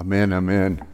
Amen, amen.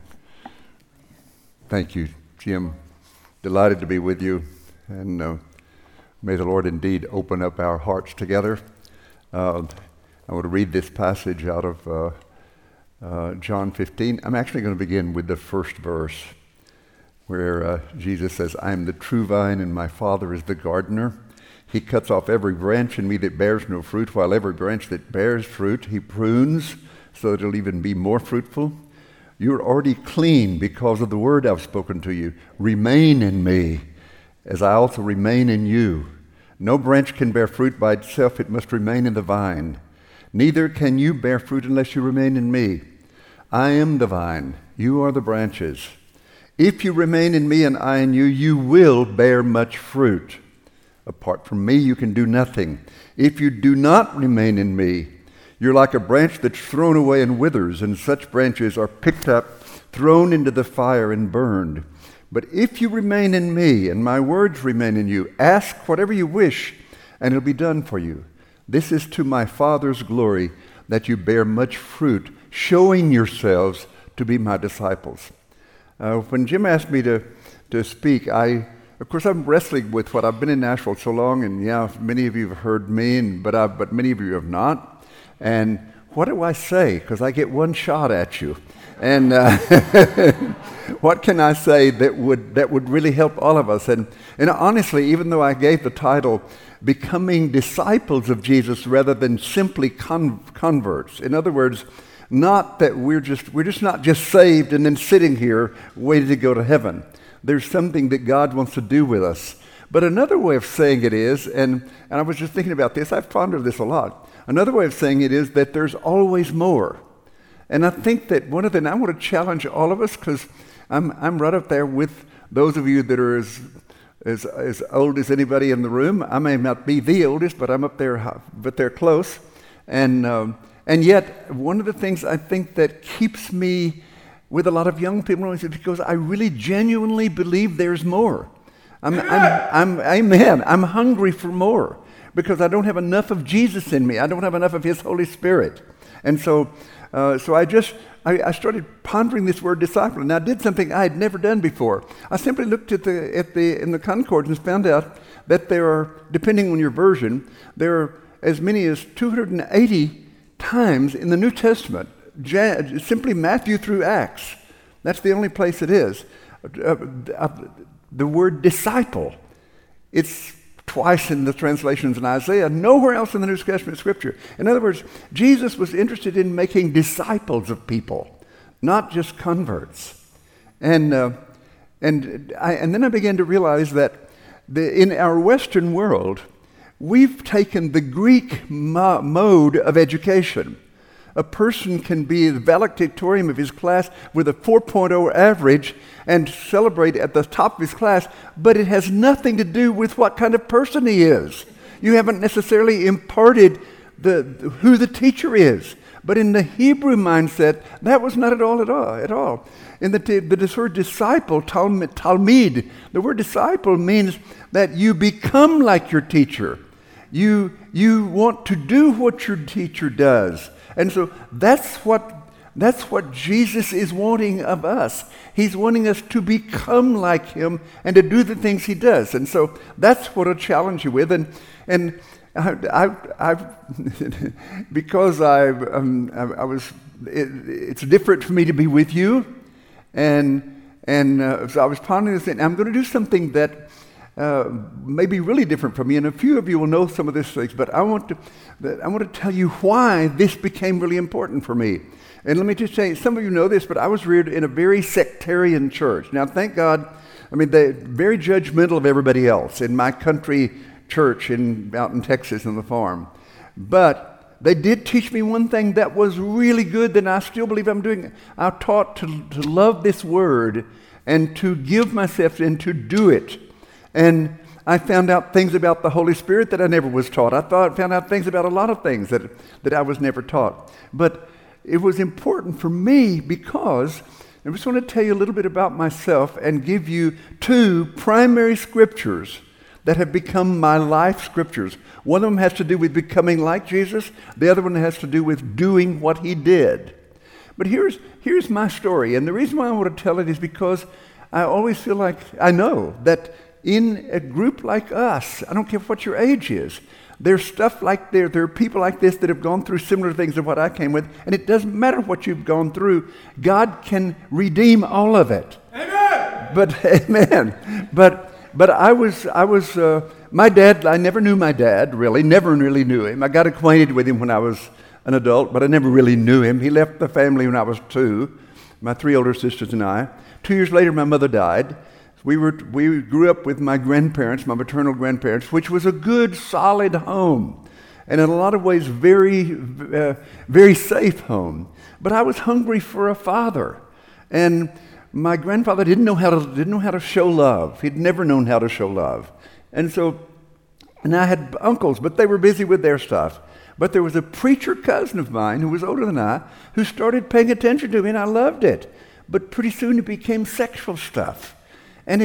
Thank you, Jim. Delighted to be with you, and may the Lord indeed open up our hearts together. I want to read this passage out of John 15. I'm actually going to begin with the first verse, where Jesus says, I am the true vine, and my Father is the gardener. He cuts off every branch in me that bears no fruit, while every branch that bears fruit he prunes, so that it'll even be more fruitful. You're already clean because of the word I've spoken to you. Remain in me, as I also remain in you. No branch can bear fruit by itself, it must remain in the vine. Neither can you bear fruit unless you remain in me. I am the vine, you are the branches. If you remain in me and I in you, you will bear much fruit. Apart from me, you can do nothing. If you do not remain in me, you're like a branch that's thrown away and withers, and such branches are picked up, thrown into the fire, and burned. But if you remain in me, and my words remain in you, ask whatever you wish, and it'll be done for you. This is to my Father's glory, that you bear much fruit, showing yourselves to be my disciples. When Jim asked me to speak, of course, I'm wrestling with what I've been in Nashville so long, and yeah, many of you have heard me, but many of you have not. And what do I say? Because I get one shot at you. And what can I say that would really help all of us? And honestly, even though I gave the title, Becoming Disciples of Jesus rather than simply converts. In other words, not that we're just not just saved and then sitting here waiting to go to heaven. There's something that God wants to do with us. But another way of saying it is, and I was just thinking about this, I've pondered this a lot. Another way of saying it is that there's always more. And I think that I want to challenge all of us, because I'm right up there with those of you that are as old as anybody in the room. I may not be the oldest, but I'm up there, but they're close. And yet, one of the things I think that keeps me with a lot of young people is because I really genuinely believe there's more. Amen. I'm hungry for more because I don't have enough of Jesus in me. I don't have enough of His Holy Spirit. And so I started pondering this word disciple, and I did something I had never done before. I simply looked in the concordance and found out that there are, depending on your version, there are as many as 280 times in the New Testament, simply Matthew through Acts. That's the only place it is. The word disciple, it's twice in the translations in Isaiah, nowhere else in the New Testament scripture. In other words, Jesus was interested in making disciples of people, not just converts. And then I began to realize that in our Western world, we've taken the Greek mode of education. A person can be the valedictorian of his class with a 4.0 average and celebrate at the top of his class, but it has nothing to do with what kind of person he is. You haven't necessarily imparted who the teacher is. But in the Hebrew mindset, that was not at all. In the word disciple, talmid, the word disciple means that you become like your teacher. You want to do what your teacher does. And so that's what Jesus is wanting of us. He's wanting us to become like Him and to do the things He does. And so that's what I'll challenge you with. And because it's different for me to be with you. And so I was pondering this, and I'm going to do something that may be really different from me, and a few of you will know some of these things, but I want to tell you why this became really important for me. And let me just say, some of you know this, but I was reared in a very sectarian church. Now, thank God, they're very judgmental of everybody else in my country church out in Texas on the farm. But they did teach me one thing that was really good that I still believe I'm doing. I taught to love this word and to give myself and to do it. And I found out things about the Holy Spirit that I never was taught. I found out things about a lot of things that I was never taught. But it was important for me because I just want to tell you a little bit about myself and give you two primary scriptures that have become my life scriptures. One of them has to do with becoming like Jesus. The other one has to do with doing what He did. But here's my story. And the reason why I want to tell it is because I always feel like I know that in a group like us, I don't care what your age is, there's stuff like there are people like this that have gone through similar things to what I came with, and it doesn't matter what you've gone through. God can redeem all of it. Amen. But I was my dad. I never knew my dad really. Never really knew him. I got acquainted with him when I was an adult, but I never really knew him. He left the family when I was 2. My 3 older sisters and I. 2 years later, my mother died. We grew up with my grandparents, my maternal grandparents, which was a good, solid home, and in a lot of ways, very safe home. But I was hungry for a father, and my grandfather didn't know how to show love. He'd never known how to show love, and I had uncles, but they were busy with their stuff. But there was a preacher cousin of mine who was older than I, who started paying attention to me, and I loved it. But pretty soon it became sexual stuff. And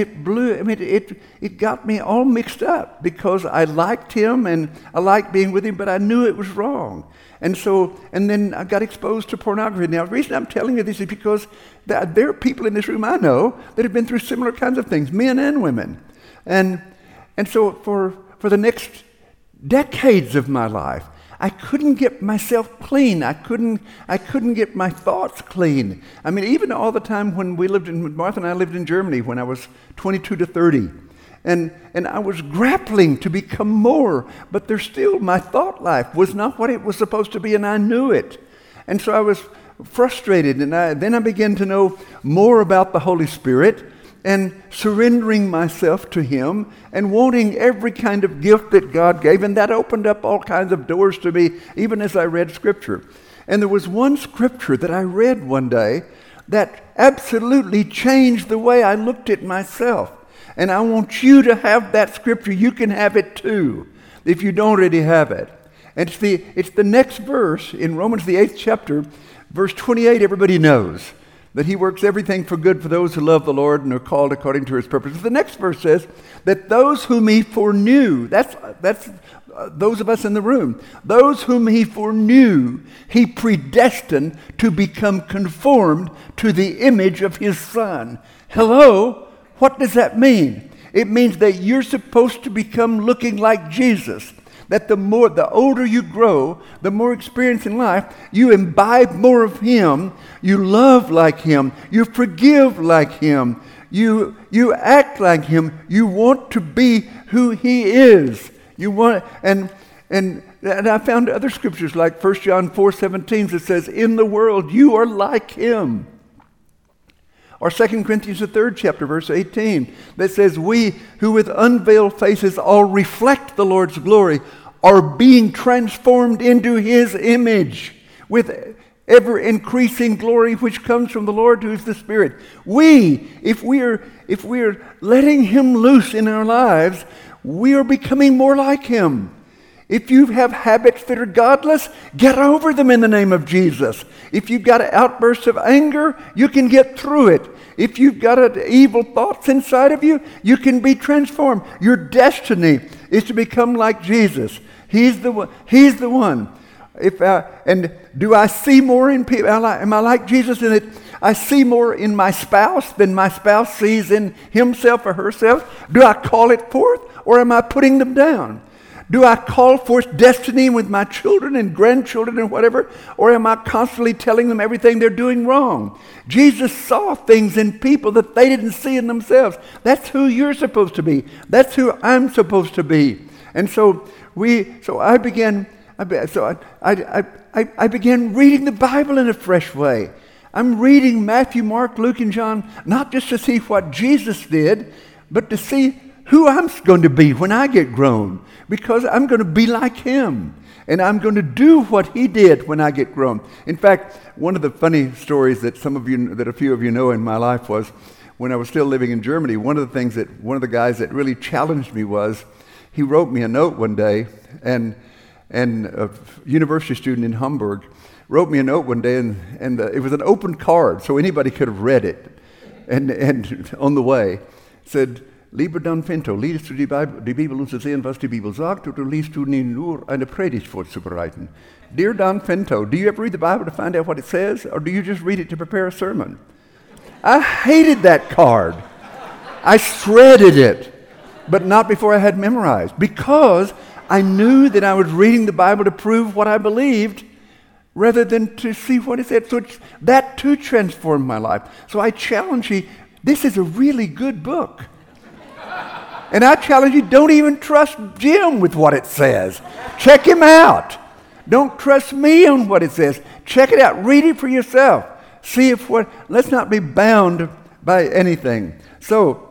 it got me all mixed up because I liked him and I liked being with him, but I knew it was wrong. And then I got exposed to pornography. Now, the reason I'm telling you this is because there are people in this room I know that have been through similar kinds of things, men and women. And so for the next decades of my life, I couldn't get myself clean. I couldn't get my thoughts clean. I mean, even all the time when Martha and I lived in Germany when I was 22 to 30. And I was grappling to become more, but my thought life was not what it was supposed to be, and I knew it. And so I was frustrated, and then I began to know more about the Holy Spirit, and surrendering myself to Him and wanting every kind of gift that God gave. And that opened up all kinds of doors to me, even as I read Scripture. And there was one Scripture that I read one day that absolutely changed the way I looked at myself. And I want you to have that Scripture. You can have it too, if you don't already have it. And it's the next verse in Romans, the 8th chapter, verse 28, everybody knows. That He works everything for good for those who love the Lord and are called according to His purpose. The next verse says that those whom He foreknew, that's those of us in the room, those whom He foreknew, He predestined to become conformed to the image of His Son. Hello? What does that mean? It means that you're supposed to become looking like Jesus. That the older you grow, the more experience in life, you imbibe more of Him, you love like Him, you forgive like Him, you act like Him, you want to be who He is. You want, and I found other scriptures like 1 John 4:17 that says, in the world you are like Him. Or 2 Corinthians, the 3rd chapter, verse 18, that says, we who with unveiled faces all reflect the Lord's glory are being transformed into His image with ever-increasing glory which comes from the Lord who is the Spirit. If we are letting Him loose in our lives, we are becoming more like Him. If you have habits that are godless, get over them in the name of Jesus. If you've got outbursts of anger, you can get through it. If you've got evil thoughts inside of you, you can be transformed. Your destiny is to become like Jesus. He's the one. He's the one. And do I see more in people? Am I like Jesus in it? I see more in my spouse than my spouse sees in himself or herself. Do I call it forth, or am I putting them down? Do I call forth destiny with my children and grandchildren and whatever? Or am I constantly telling them everything they're doing wrong? Jesus saw things in people that they didn't see in themselves. That's who you're supposed to be. That's who I'm supposed to be. And so I began reading the Bible in a fresh way. I'm reading Matthew, Mark, Luke, and John, not just to see what Jesus did, but to see who I'm going to be when I get grown, because I'm going to be like Him, and I'm going to do what He did when I get grown. In fact, one of the funny stories that a few of you know in my life was when I was still living in Germany. One of the guys that really challenged me was he wrote me a note one day, and a university student in Hamburg wrote me a note one day, and it was an open card, so anybody could have read it, and on the way said, Lieber Dan Pinto, liest du die Bibel um zu sehen, was die Bibel sagt, oder liest du nur eine Predigt vorzubereiten? Dear Don Pinto, do you ever read the Bible to find out what it says, or do you just read it to prepare a sermon? I hated that card. I shredded it, but not before I had memorized, because I knew that I was reading the Bible to prove what I believed rather than to see what it said. So that too transformed my life. So I challenge you, this is a really good book. And I challenge you, don't even trust Jim with what it says. Check him out. Don't trust me on what it says. Check it out. Read it for yourself. See if let's not be bound by anything. So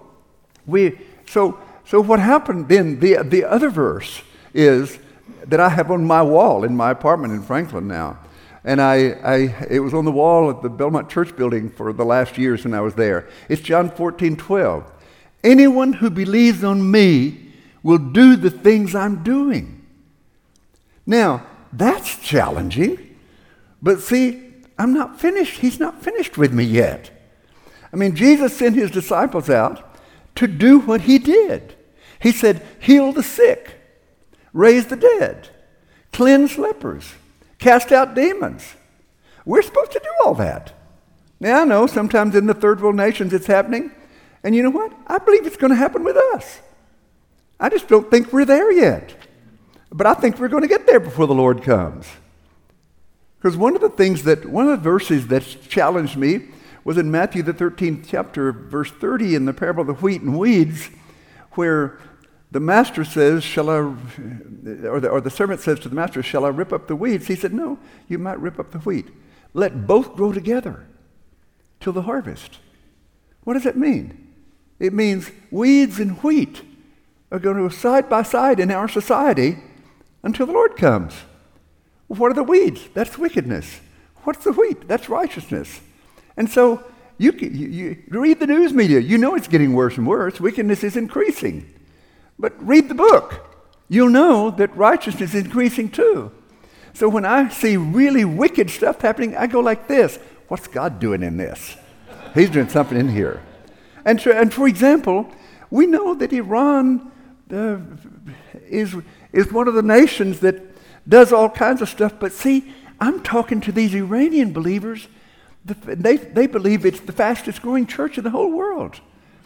what happened then, the other verse is that I have on my wall in my apartment in Franklin now. And it was on the wall at the Belmont Church building for the last years when I was there. It's John 14:12. Anyone who believes on me will do the things I'm doing. Now, that's challenging. But see, I'm not finished. He's not finished with me yet. I mean, Jesus sent his disciples out to do what he did. He said, heal the sick, raise the dead, cleanse lepers, cast out demons. We're supposed to do all that. Now, I know sometimes in the third world nations it's happening. And you know what? I believe it's going to happen with us. I just don't think we're there yet. But I think we're going to get there before the Lord comes. Because one of the verses that challenged me was in Matthew the 13th chapter, verse 30, in the parable of the wheat and weeds, where the master says, or the servant says to the master, shall I rip up the weeds? He said, no, you might rip up the wheat. Let both grow together till the harvest. What does that mean? It means weeds and wheat are going to go side by side in our society until the Lord comes. What are the weeds? That's wickedness. What's the wheat? That's righteousness. And so you read the news media. You know it's getting worse and worse. Wickedness is increasing. But read the book. You'll know that righteousness is increasing too. So when I see really wicked stuff happening, I go like this. What's God doing in this? He's doing something in here. And for example, we know that Iran is one of the nations that does all kinds of stuff. But see, I'm talking to these Iranian believers. They believe it's the fastest growing church in the whole world.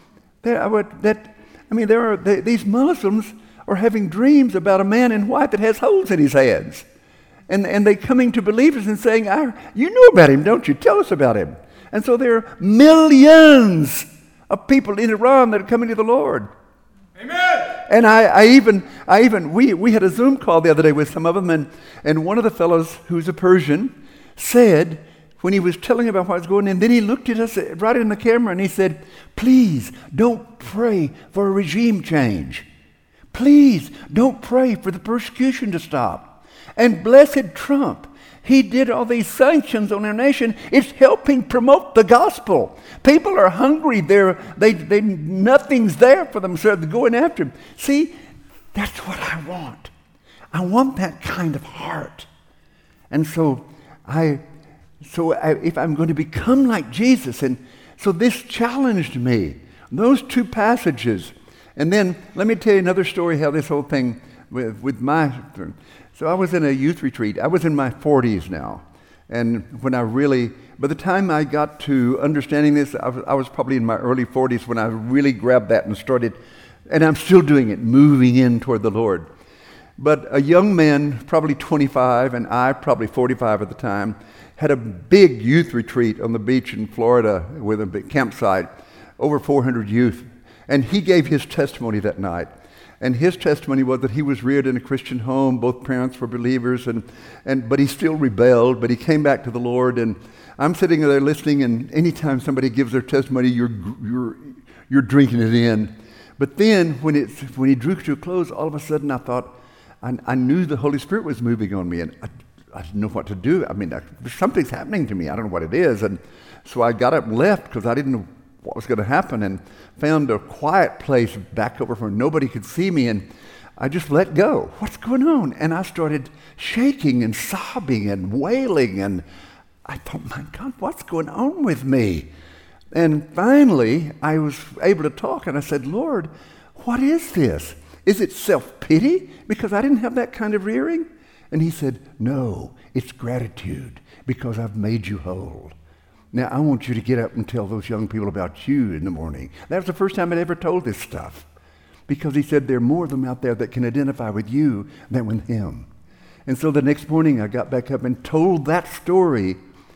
These Muslims are having dreams about a man in white that has holes in his hands. And they coming to believers and saying, you know about him, don't you? Tell us about him. And so there are millions of people in Iran that are coming to the Lord. Amen. And we had a Zoom call the other day with some of them, and one of the fellows who's a Persian said, when he was telling about what was going on, and then he looked at us right in the camera and he said, please don't pray for a regime change. Please don't pray for the persecution to stop. And blessed Trump, he did all these sanctions on our nation. It's helping promote the gospel. People are hungry. They nothing's there for them, so they're going after him. See, that's what I want. I want that kind of heart. And so if I'm going to become like Jesus, and so this challenged me. Those two passages. And then let me tell you another story how this whole thing with my... So I was in a youth retreat. I was in my 40s now. And by the time I got to understanding this, I was probably in my early 40s when I really grabbed that and started, and I'm still doing it, moving in toward the Lord. But a young man, probably 25, and I, probably 45 at the time, had a big youth retreat on the beach in Florida with a big campsite, over 400 youth. And he gave his testimony that night. And his testimony was that he was reared in a Christian home. Both parents were believers, but he still rebelled. But he came back to the Lord. And I'm sitting there listening. And anytime somebody gives their testimony, you're drinking it in. But then when he drew to a close, all of a sudden I thought I knew the Holy Spirit was moving on me, and I didn't know what to do. I mean, something's happening to me. I don't know what it is. And so I got up and left because I didn't know what was going to happen, and found a quiet place back over where nobody could see me, and I just let go. What's going on? And I started shaking and sobbing and wailing, and I thought, my God, what's going on with me? And finally, I was able to talk, and I said, Lord, what is this? Is it self-pity? Because I didn't have that kind of rearing? And he said, no, it's gratitude, because I've made you whole. Now, I want you to get up and tell those young people about you in the morning. That was the first time I'd ever told this stuff. Because he said there are more of them out there that can identify with you than with him. And so the next morning I got back up and told that story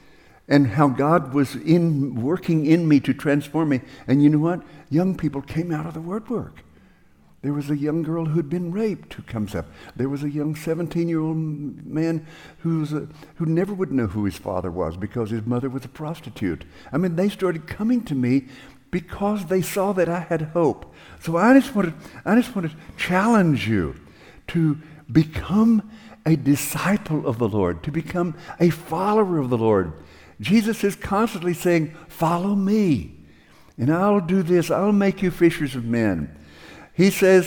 and how God was working in me to transform me. And you know what? Young people came out of the woodwork. There was a young girl who'd been raped who comes up. There was a young 17-year-old man who never would know who his father was because his mother was a prostitute. I mean, they started coming to me because they saw that I had hope. So I just want to challenge you to become a disciple of the Lord, to become a follower of the Lord. Jesus is constantly saying, follow me, and I'll do this. I'll make you fishers of men. He says,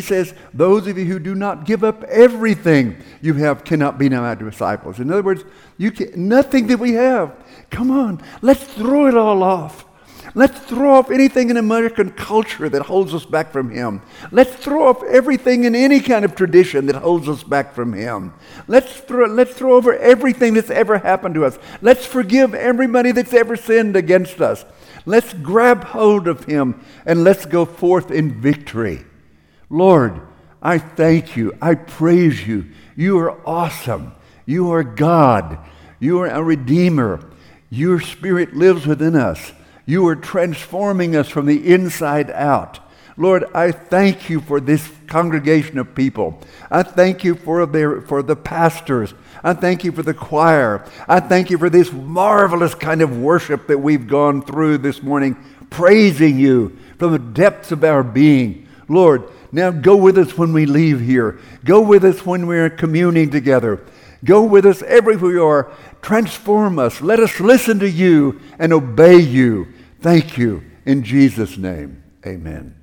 those of you who do not give up everything you have cannot be my disciples. In other words, nothing that we have. Come on, let's throw it all off. Let's throw off anything in American culture that holds us back from him. Let's throw off everything in any kind of tradition that holds us back from him. Let's throw over everything that's ever happened to us. Let's forgive everybody that's ever sinned against us. Let's grab hold of him and let's go forth in victory. Lord, I thank you. I praise you. You are awesome. You are God. You are a Redeemer. Your Spirit lives within us. You are transforming us from the inside out. Lord, I thank you for this congregation of people. I thank you for the pastors. I thank you for the choir. I thank you for this marvelous kind of worship that we've gone through this morning, praising you from the depths of our being. Lord, now go with us when we leave here. Go with us when we're communing together. Go with us everywhere you are. Transform us. Let us listen to you and obey you. Thank you. In Jesus' name, amen.